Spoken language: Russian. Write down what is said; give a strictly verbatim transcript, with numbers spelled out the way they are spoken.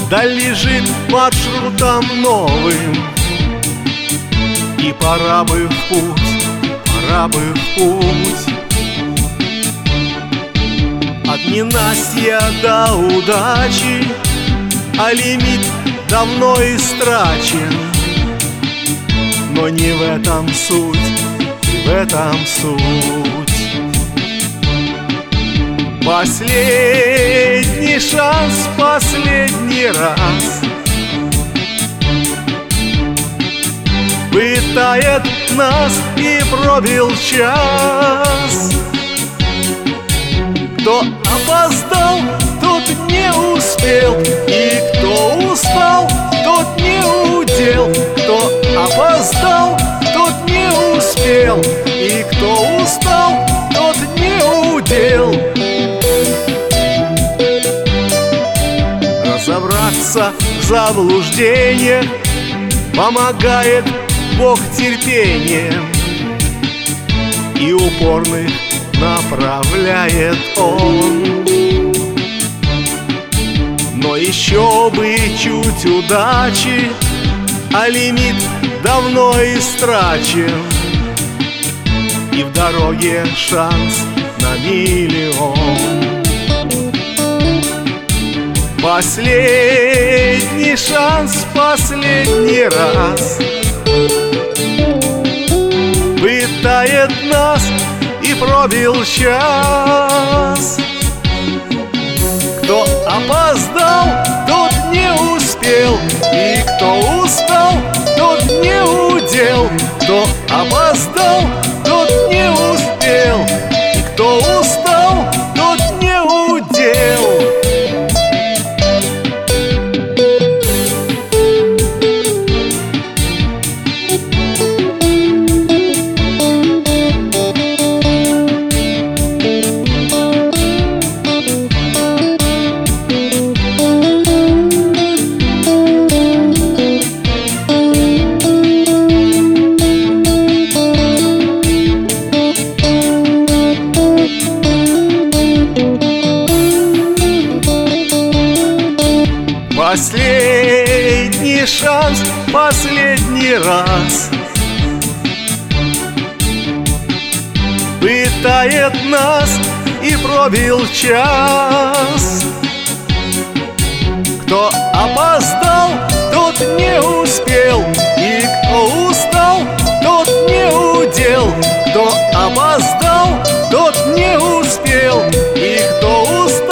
Даль лежит маршрутом новым, и пора бы в путь, пора бы в путь. От ненастья до удачи, а лимит давно истрачен. Но не в этом суть, не в этом суть. Последний шанс, последний раз пытает нас, и пробил час. Кто опоздал, тот не успел, и кто устал, тот не удел. Кто опоздал, тот не успел, и кто устал, тот не удел. Разобраться в заблуждениях помогает Бог терпением, и упорных направляет Он. Но еще бы чуть удачи, а лимит давно истрачен, и в дороге шанс на миллион. Последний шанс, последний раз пытает нас, и пробил час. Кто опоздал, тот не успел, и кто устал, тот не удел. Кто опоздал, тот не успел, и кто устал, тот не удел. Последний шанс, последний раз пытает нас, и пробил час. Кто опоздал, тот не успел, и кто устал, тот не удел. Кто опоздал, тот не успел, и кто устал,